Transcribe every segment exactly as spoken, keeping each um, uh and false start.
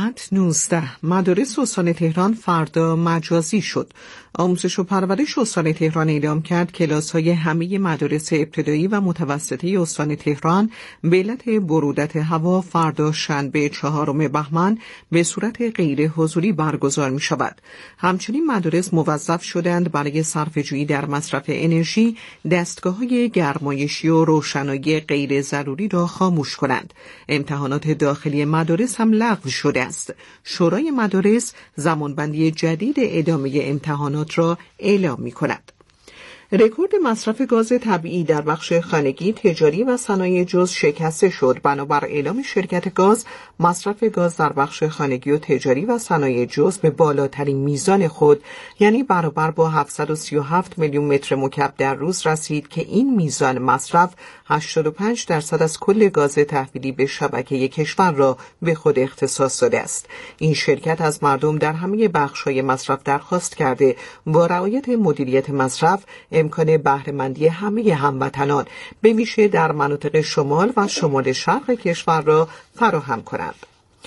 ساعت نوزده مدارس استان تهران فردا مجازی شد. آموزش و پرورش استان تهران اعلام کرد کلاس‌های همه مدارس ابتدایی و متوسطه استان تهران به علت برودت هوا فردا شنبه چهارم بهمن به صورت غیر حضوری برگزار می‌شود. همچنین مدارس موظف شدند برای صرفه‌جویی در مصرف انرژی دستگاه‌های گرمایشی و روشنایی غیر ضروری را خاموش کنند. امتحانات داخلی مدارس هم لغو شده است. شورای مدارس زمانبندی جدید ادامه امتحانات را اعلام می کند. رکورد مصرف گاز طبیعی در بخش خانگی، تجاری و صنایع جز شکسته شد. بنابر اعلام شرکت گاز، مصرف گاز در بخش خانگی و تجاری و صنایع جز به بالاترین میزان خود، یعنی برابر با هفتصد و سی و هفت میلیون متر مکعب در روز رسید که این میزان مصرف هشتاد و پنج درصد از کل گاز تحویلی به شبکه کشور را به خود اختصاص داده است. این شرکت از مردم در همه بخش‌های مصرف درخواست کرده با رعایت مدیریت مصرف امکان بهره‌مندی همه هموطنان به ویژه در مناطق شمال و شمال شرق کشور را فراهم کنند.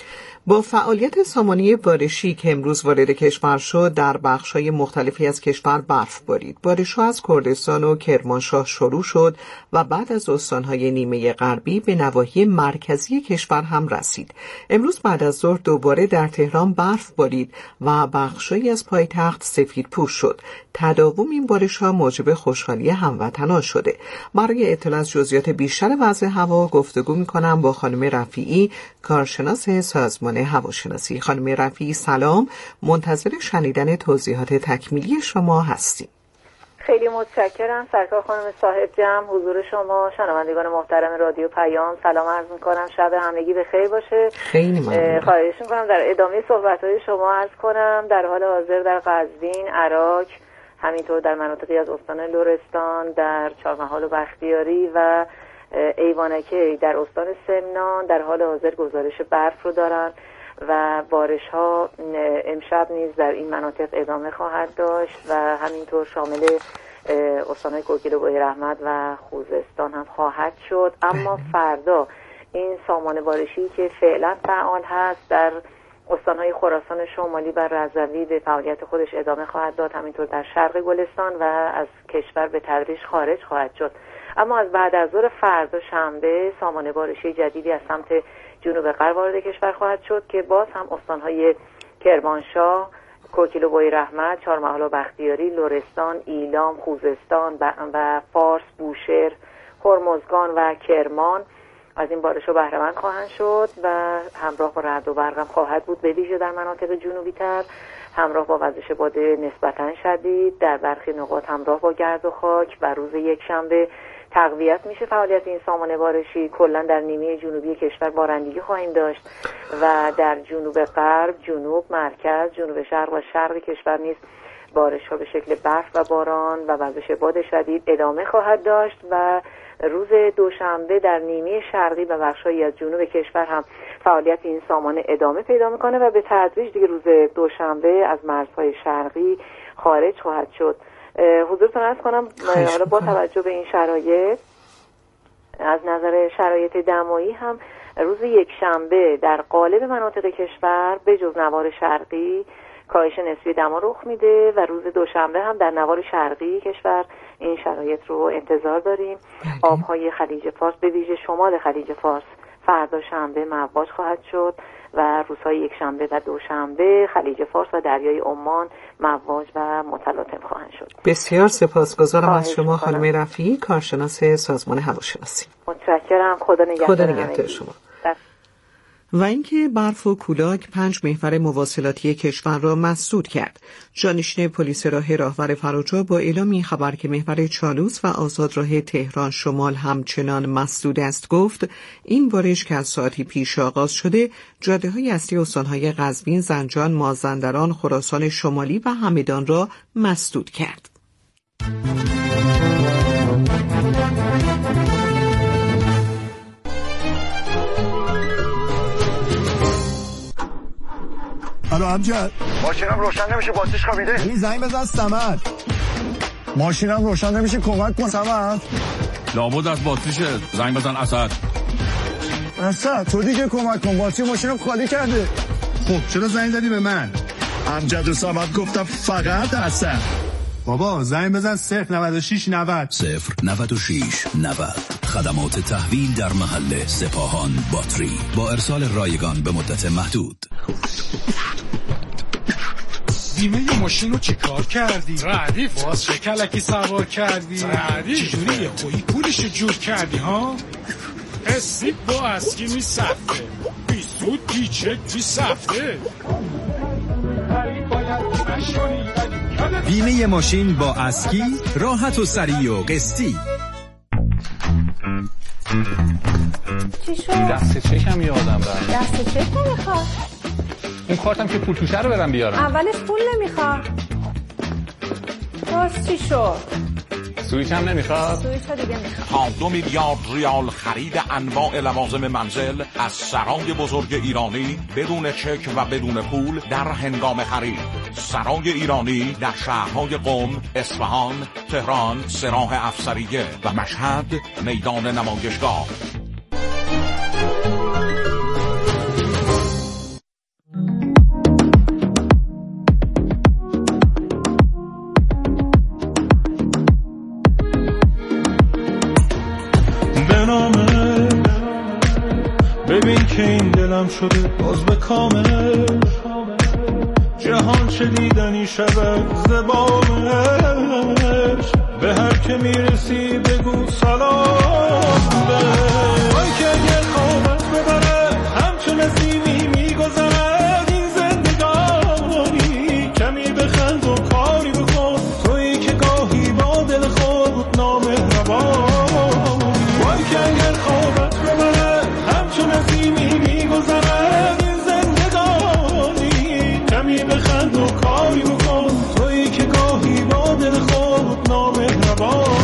با فعالیت سامانه بارشی که امروز وارد کشور شد، در بخش‌های مختلفی از کشور برف بارید. بارش‌ها از کردستان و کرمانشاه شروع شد و بعد از استان‌های نیمه غربی به نواحی مرکزی کشور هم رسید. امروز بعد از ظهر دوباره در تهران برف بارید و بخش‌هایی از پایتخت سفیدپوش شد. تداوم این بارش‌ها موجب خوشحالی هموطنان شده. برای اطلاع از جزئیات بیشتر وضع هوا گفتگو می‌کنم با خانم رفیعی، کارشناس سازمان هواشناسی. خانم رفیعی سلام، منتظر شنیدن توضیحات تکمیلی شما هستیم. خیلی متشکرم سرکار خانم صاحب جمع، حضور شما، شنوندگان محترم رادیو پیام سلام عرض می‌کنم. شب همگی به خیر باشه. خیلی ممنون. خواهش می‌کنم در ادامه صحبت‌های شما عرض کنم در حال حاضر در قزوین، عراق، همینطور در مناطقی از استان لرستان، در چهارمحال و بختیاری و ایوانکی در استان سمنان در حال حاضر گزارش برف رو دارن و بارش ها امشب نیز در این مناطق ادامه خواهد داشت و همینطور شامل استانهای کوکیل و بویراحمد و خوزستان هم خواهد شد. اما فردا این سامانه بارشی که فعلا فعال هست در استانهای خراسان شمالی و رضوی به فعالیت خودش ادامه خواهد داد، همینطور در شرق گلستان و از کشور به تدریج خارج خواهد شد. اما از بعد از ظهر فردا شنبه سامانه بارشی جدیدی از سمت جنوب غرب وارد کشور خواهد شد که باز هم استانهای کرمانشاه، کوکیل و بویراحمد، چهارمحال و بختیاری، لرستان، ایلام، خوزستان و فارس، بوشهر، هرمزگان و کرمان از این بارش‌ها بهره مند خواهند شد و همراه با رعد و برق هم خواهد بود، به ویژه در مناطق جنوبی تر، همراه با وزش باد نسبتاً شدید، در برخی نقاط همراه با گرد و خاک. و روز یک شنبه تقویت میشه فعالیت این سامانه بارشی. کلا در نیمه جنوبی کشور بارندگی خواهیم داشت و در جنوب غرب، جنوب، مرکز، جنوب شرق و شرق کشور نیز بارش‌ها به شکل برف و باران و وزش باد شدید ادامه خواهد داشت و روز دوشنبه در نیمه شرقی و بخش‌هایی از جنوب کشور هم فعالیت این سامانه ادامه پیدا میکنه و به تدریج دیگه روز دوشنبه از مرزهای شرقی خارج خواهد شد. حضورتون عرض کنم حالا با توجه به این شرایط از نظر شرایط دمایی هم روز یک شنبه در قالب مناطق کشور به جز نوار شرقی کاهش نسبی دما رخ میده و روز دوشنبه هم در نوار شرقی کشور این شرایط رو انتظار داریم. آبهای خلیج فارس به ویژه شمال خلیج فارس فردا شنبه مواج خواهد شد و روزهای یک شنبه و دوشنبه خلیج فارس و دریای عمان مواج و متلاطم خواهند شد. بسیار سپاسگزارم از شما خانم رفیعی، کارشناس سازمان هواشناسی. متشکرم. خدا نگهدار. خدا نگهدار شما. و اینکه برف و کولاک پنج محور مواصلاتی کشور را مسدود کرد. جانشین پلیس راه راهور فراجا با اعلام این خبر که محور چالوس و آزاد راه تهران شمال همچنان مسدود است گفت این بارش که از ساعتی پیش آغاز شده جاده‌های اصلی استان‌های قزوین، زنجان، مازندران، خراسان شمالی و همدان را مسدود کرد. الو امجد، ماشینم روشن نمیشه، باتریش خوابیده. این زنگ بزن سمر. ماشینم روشن نمیشه، کمک کن سمر. لابد از باتریشه، زنگ بزن اسد. اسد تو دیگه کمک کن، باتری ماشینم خالی کرده. خب چرا زنگ زدی به من؟ امجد و صمد گفتم فقط حسن. بابا زنگ بزن صفر نود و شش نود صفر نود و شش نود. خدمات تحویل در محل سپاهان باتری با ارسال رایگان به مدت محدود. بیمه ماشین رو چی کار کردی؟ ردیف باز چه کلکی سوار کردی؟ ردیف چجوری یه خویی پولشو جور کردی ها؟ حسی با اسکی می سفته بی سود بی چک بی سفته. بیمه ماشین با اسکی راحت و سریع و قسطی. چی شد؟ دست چکم یادم رفت. دست چک نمیخواد؟ اون کارتم که پول توشه رو برم بیارم. اولش پول نمیخواد. باز چی شد؟ سویچ هم نمیخواد؟ سویچ ها دیگه میخواد. تا دو میلیارد ریال خرید انواع لوازم منزل از سرای بزرگ ایرانی بدون چک و بدون پول در هنگام خرید. سرای ایرانی در شهرهای قم، اصفهان، تهران، سراح افسریه و مشهد میدان نمایشگاه. ببین که این دلم شده باز به کامل، جهان چه دیدنی شود زبانش، به هر که میرسی بگو سلام بهش. وای که اگه خوابت ببره همچون نسیمی میگذرد این زندگانی، کمی بخند و کاری بکن تویی که گاهی با دل خود نامهربانی. وای که اگه خوابت ببره همچون نسیمی میگذرد این زندگانی، کمی بخند و کاری بکن تویی که گاهی با دل خود نامهربانی.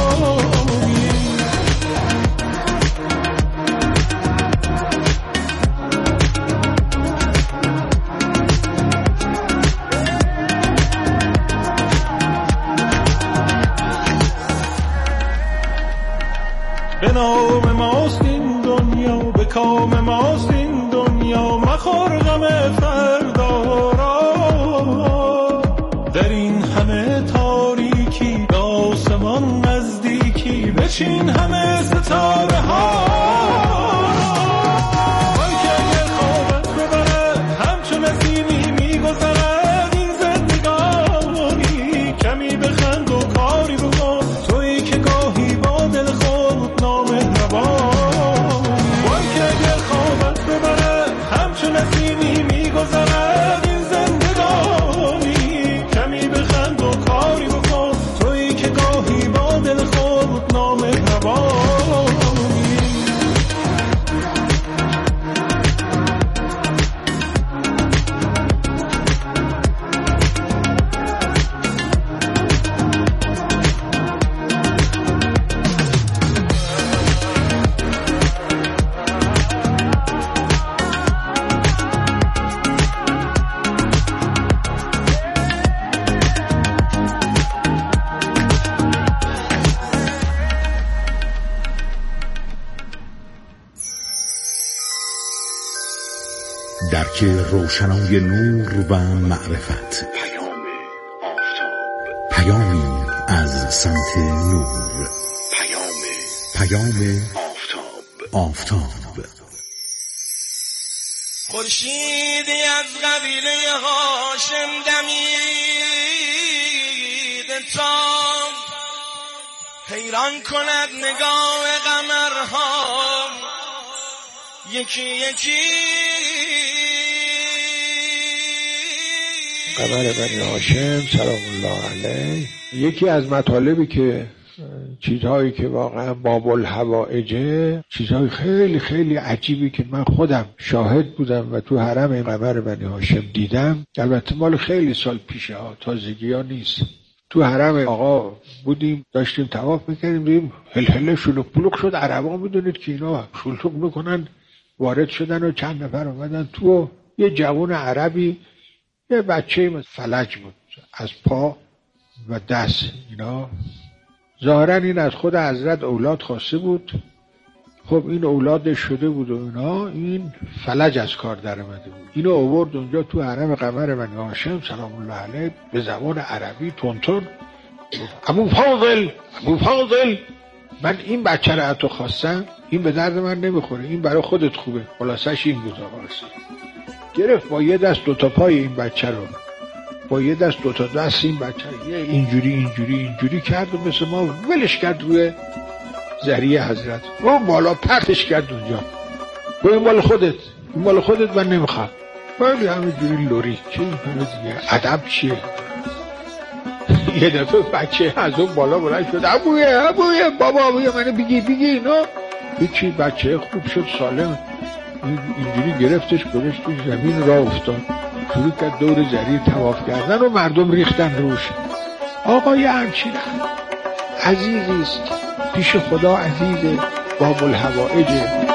به نام ماست این دنیا، به کام ماست این دنیا، مخور غم فردا را. در این همه تاریکی به آسمان نزدیکی، بچین همه ستاره ها. وای که اگه خوابت ببره همچون نسیمی میگذرد این زندگانی، کمی بخند و کاری بکن تویی که گاهی با دل خود نامهربانی. وای که اگه خوابت ببره همچون نسیمی میگذرد این زندگانی، کمی بخند و کاری بکن تویی که گاهی با دل خود نامهربانی. درک روشنای نور و معرفت، پیام آفتاب، پیامی از سمت نور، پیام پیام آفتاب. آفتاب خورشیدی از قبیله هاشم دمید تا حیران کند نگاه قمرها یکی یکی. قمر بنی هاشم سلام الله علیه. یکی از مطالبی که چیزهایی که واقعا باب الحوائجه، چیزهای خیلی خیلی عجیبی که من خودم شاهد بودم و تو حرم قمر بنی هاشم دیدم، البته مال خیلی سال پیشه ها، تازگی ها نیست. تو حرم آقا بودیم، داشتیم طواف میکردیم، دیدیم هلهله شلوک پلوک شد. عربا میدونید که اینا شلوک میکنن، وارد شدن و چند نفر اومدن تو. یه جوان عربی، یه بچه فلج بود از پا و دست، اینا ظاهرا این از خود حضرت اولاد خواسته بود خب این اولادش شده بود و اینا، این فلج از کار در اومده بود. اینو آورد اونجا تو حرم قمر بنی هاشم سلام الله علیه به زبان عربی تونتون ابو فاضل ابو فاضل من این بچه رو از تو خواستم، این به درد من نمیخوره، این برای خودت خوبه. خلاصش این بود آقا رسول. گرفت با یه دست دوتا پای این بچه رو، با یه دست دوتا دست این بچه رو یه اینجوری اینجوری اینجوری کرد و مثل ما ولش کرد روی ذریعه حضرت و بالا پرتش کرد اونجا. و این مال خودت، این مال خودت، من نمیخوام. ولی همینجوری لوری چه این همه دیگه ادب چیه؟ یه دفعه بچه از اون بالا بلند شد ابویه ابویه بابا ابویه منو بگی بگی اینا. هیچی، بچه خوب شد سالم. اینجوری گرفتش گذاشت تو زمین راه افتاد، شروع کرد دور ذریعه طواف کردن و مردم ریختن روش. آقای همچین عزیزیست، پیش خدا عزیزه، باب الحوائجه.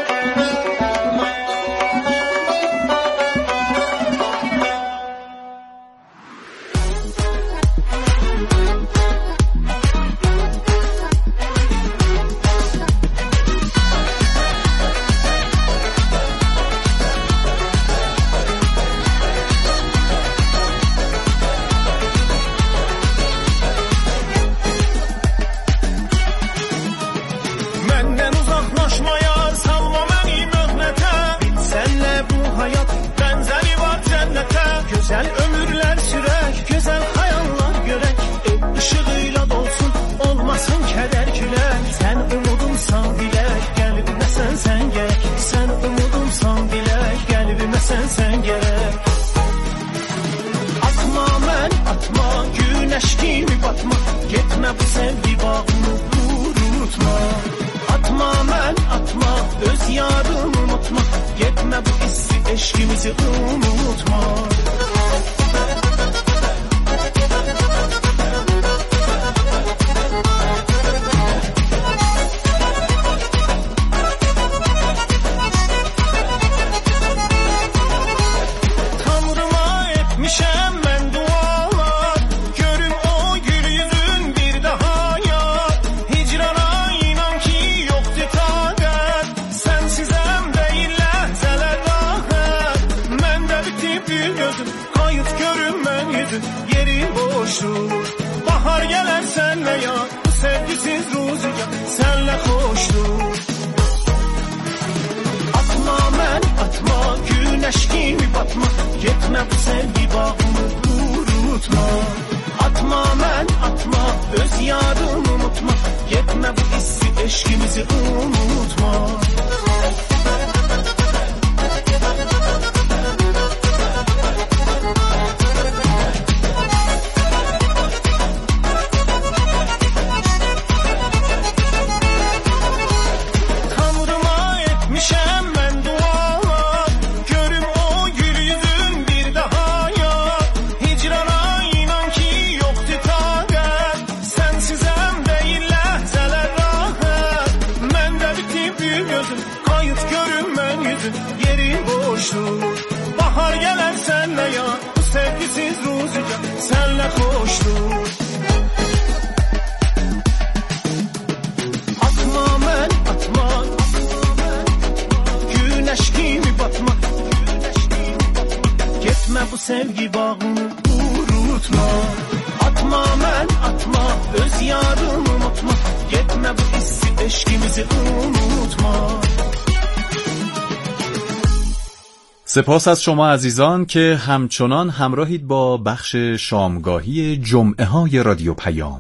سپاس از شما عزیزان که همچنان همراهید با بخش شامگاهی جمعه های رادیو پیام.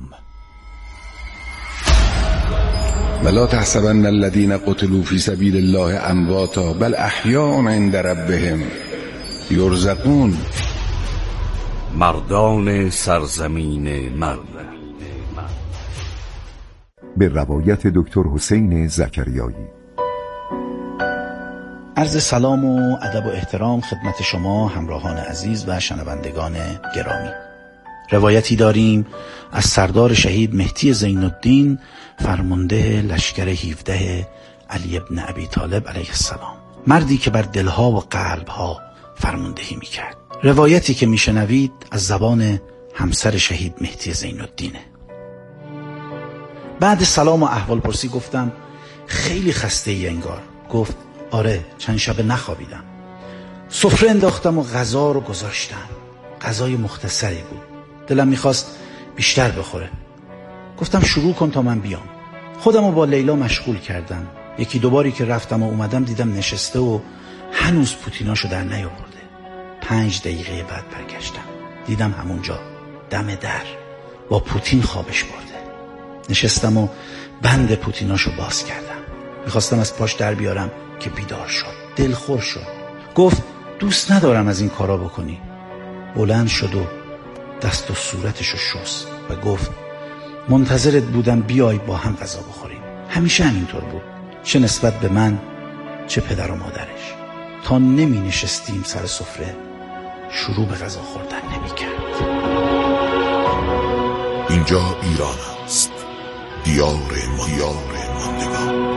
ولا تحسبن الذين قتلوا في سبيل الله امواتا بل احیاء عند ربهم یرزقون. مردان سرزمین من. به روایت دکتر حسین زکریایی. عرض سلام و ادب و احترام خدمت شما همراهان عزیز و شنوندگان گرامی. روایتی داریم از سردار شهید مهدی زین الدین فرمانده لشکر هفده علی ابن ابی طالب علیه السلام، مردی که بر دلها و قلبها فرماندهی میکرد. روایتی که میشنوید از زبان همسر شهید مهدی زین الدینه. بعد سلام و احوال پرسی گفتم خیلی خسته ای انگار. گفت آره چند شب نخوابیدم. سفره انداختم و غذا رو گذاشتم. غذای مختصری بود. دلم میخواست بیشتر بخوره. گفتم شروع کن تا من بیام. خودم رو با لیلا مشغول کردم. یکی دوباری که رفتم و اومدم دیدم نشسته و هنوز پوتیناشو در نیاورده. پنج دقیقه بعد برگشتم. دیدم همونجا دم در با پوتین خوابش برده. نشستم و بند پوتیناشو باز کردم. میخواستم از پاش در بیارم که بیدار شد. دلخور شد. گفت دوست ندارم از این کارا بکنی. بلند شد و دست و صورتشو شست و گفت منتظرت بودم بیای با هم غذا بخوریم. همیشه همینطور بود، چه نسبت به من چه پدر و مادرش. تا نمی نشستیم سر سفره شروع به غذا خوردن نمی کرد. اینجا ایران است، دیار دیار ماندگار.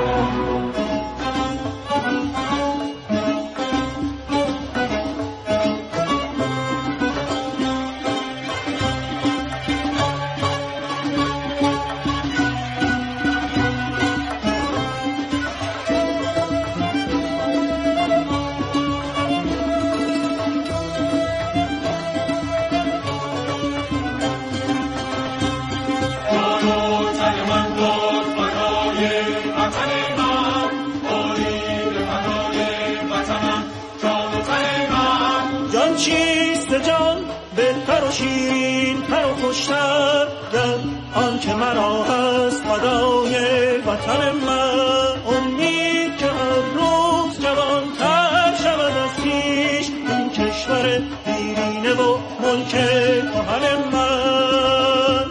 آن که مرا هست فدای وطن من، امید که هر روز جوان‌تر شود از پیش این کشور دیرینه و ملک کهن من.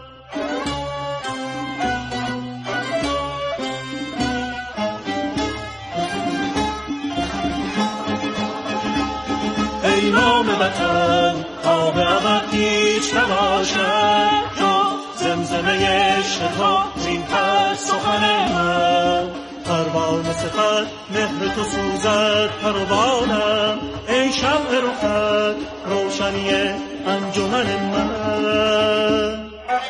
ای نام وطن تا به ابد هیچ نباشد زمزمه شتا زین پس سخن من. پروانه صفت مهر تو سوزد پروانم، ای شمع رخت روشنی انجمن من.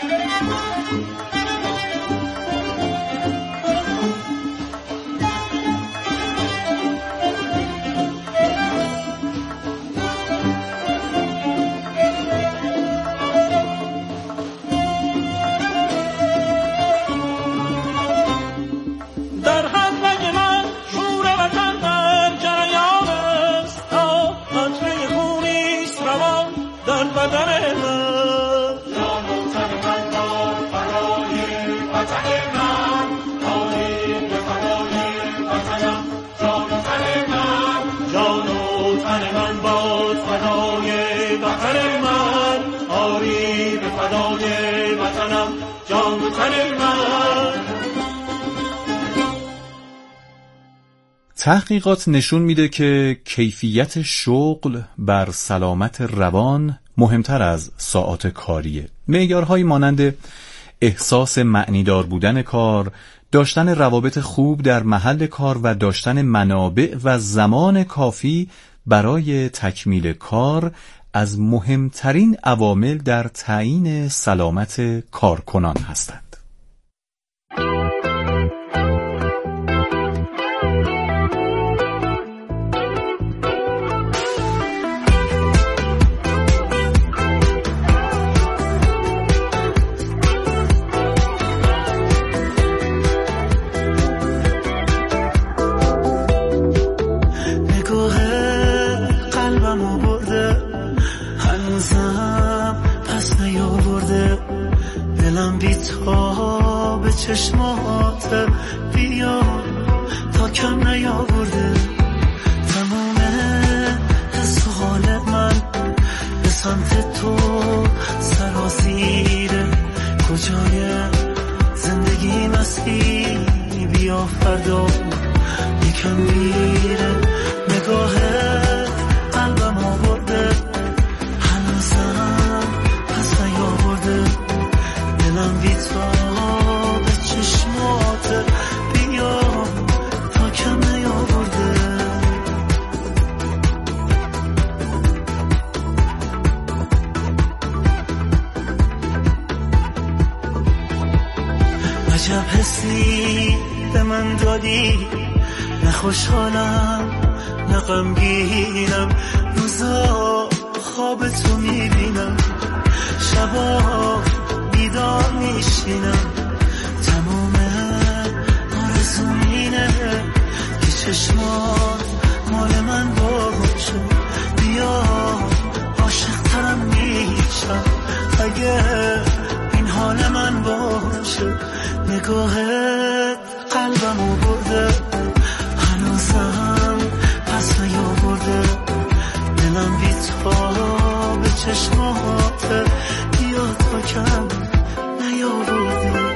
تحقیقات نشون میده که کیفیت شغل بر سلامت روان مهمتر از ساعات کاریه. معیارهایی مانند احساس معنیدار بودن کار، داشتن روابط خوب در محل کار و داشتن منابع و زمان کافی برای تکمیل کار از مهمترین عوامل در تعیین سلامت کارکنان هستند. چشمات بیا تا کم نیاورده تمام حس و حال من به سمت تو سراسیره. کجای زندگی مستی بیا فردا یکم میره. نگاهت قلبم آورده هنوزم پس نیاورده دلم بی تو چشمات بیا تا کم نیاورده. عجب حسی به من دادی، نه خوشحالم نه غمگینم، روزا خواب تو میبینم، شبا بیدار میشینم، تمام آرزوم اینه که چشمات مال من باشه، بیا عاشق ترم میشم اگه این حال من باشه، نگاهت قلبمو برده هنوزم پس نیاورده، دلم بی تو به چشمات بیا تا کم نیاورده.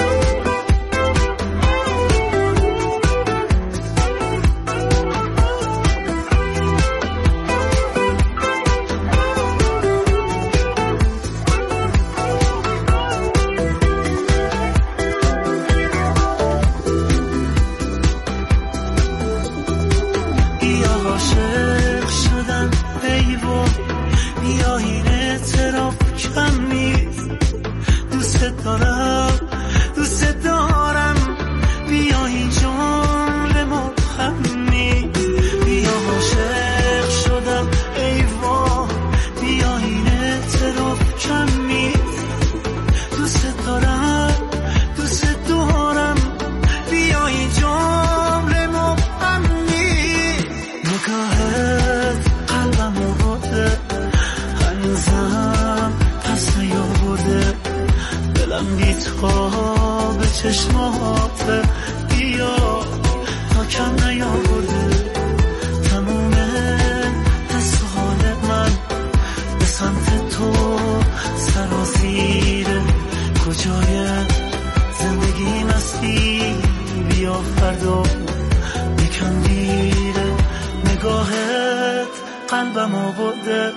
چشمات بیا تا کم نیاورده، تموم دست و حال من به سمت تو سرازیره، کجای زندگی مستی بیا فردا یکم دیره، نگاهت قلبم آورده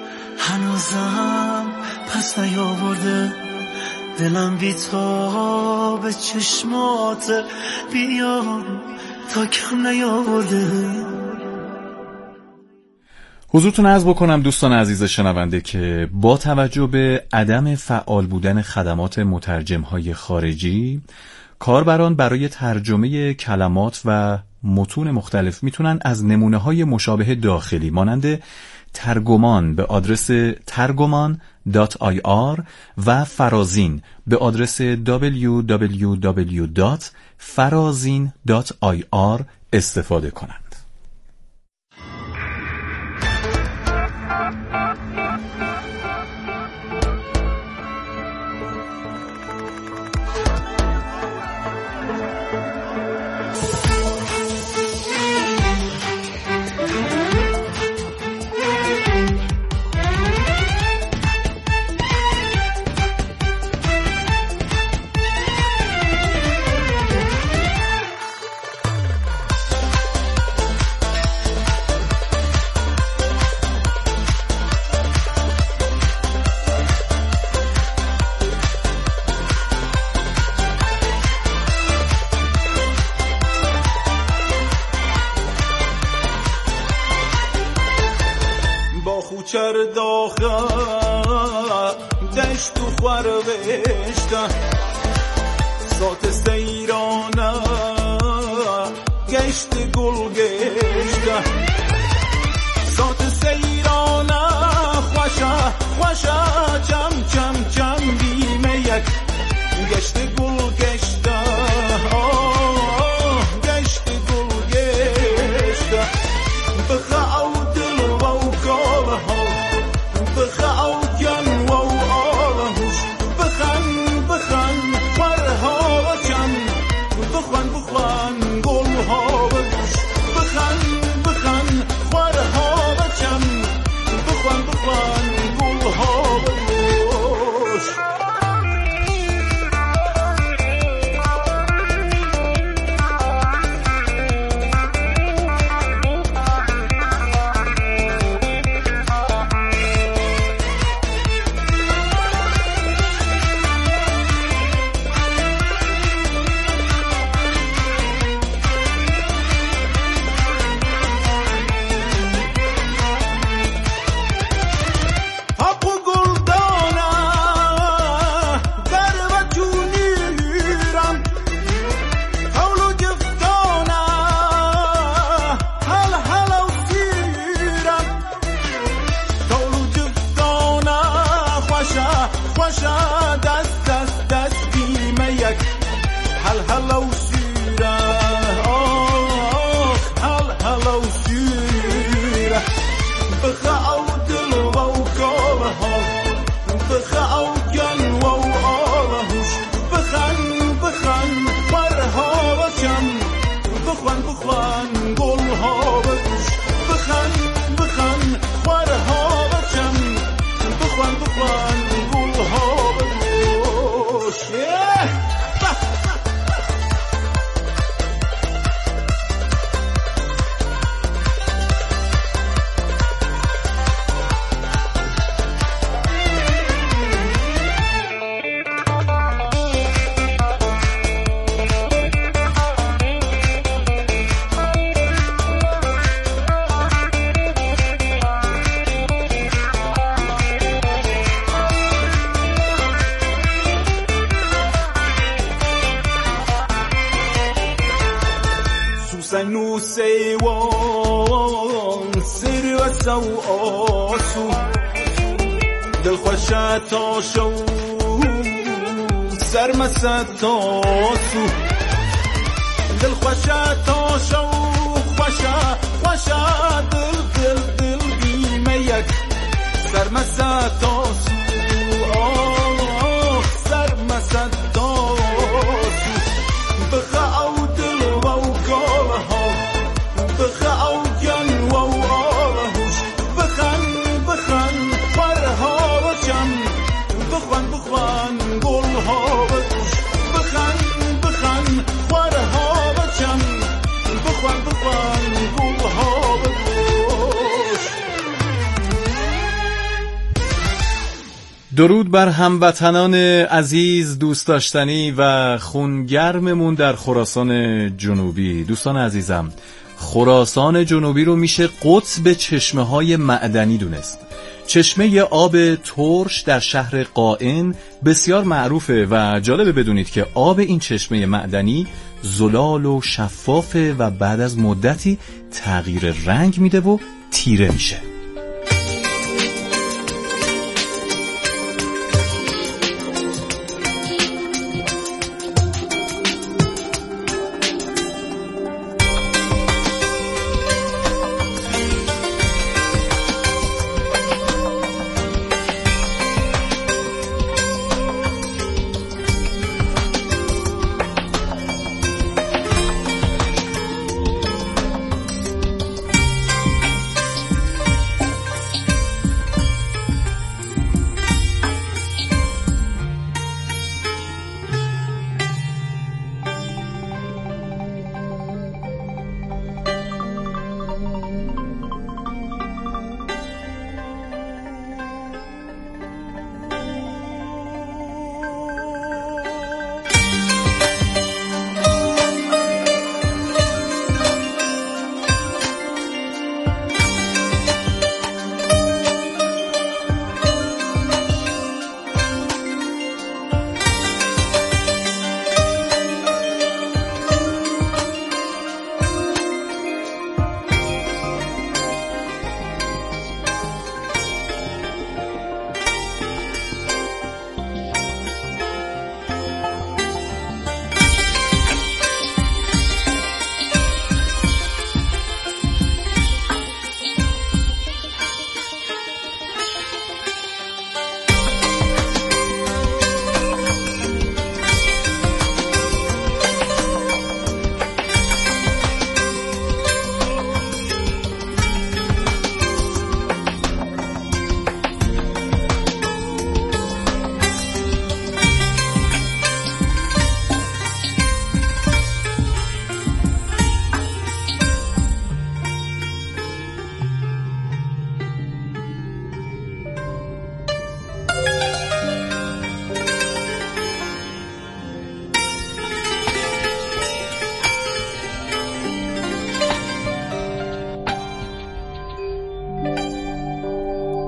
هنوزم پس نیاورده، دلم بی تو به چشمات بیا تا کم نیاورده. حضورتون عرض بکنم دوستان عزیز شنونده که با توجه به عدم فعال بودن خدمات مترجم‌های خارجی، کاربران برای ترجمه کلمات و متون مختلف میتونن از نمونه‌های مشابه داخلی مانند ترگمان به آدرس ترگمان دات آی آر و فرازین به آدرس دبلیو دبلیو دبلیو دات فرازین دات آی آر استفاده کنند. چر داخل دشت و خروشته سات سیرانه گشت گل گشته سات سیرانه خوشه خوشه چم چم چم بیمه یک گشت گل گشته آه گشت گل گشته بخه او دل و گاله ها بخه او جن و آلهوش بخن بخن فرها جن بخن بخن گل ها بگوش بخن بخن خوشا دست دست دست بیمه یک هل هلا و سیره هل هلا و سیره بخا او دل و کاله ها بخا او گن و آلهوش بخن بخن برها بچم بخوان بخوان گل ها بگوش بخن بخن برها بچم بخوان بخوان گل ها بگوش سنو سیوان سری و سو آسو دل خوشت آشو سرمست آسو دل خوشت آشو خوشا خوشا دل دل دل بیمه یک سرمست آسو آه سرمست آسو بخا او دل و کاله ها بخا او گن و آلهوش بخن بخن برها بچم بخوان بخوان گل ها بگوش بخن بخن برها بچم بخوان بخوان گل ها بگوش. درود بر هموطنان عزیز، دوست داشتنی و خونگرممون در خراسان جنوبی. دوستان عزیزم، خراسان جنوبی رو میشه قطب چشمه های معدنی دونست. چشمه آب ترش در شهر قائن بسیار معروفه و جالبه بدونید که آب این چشمه معدنی زلال و شفافه و بعد از مدتی تغییر رنگ میده و تیره میشه.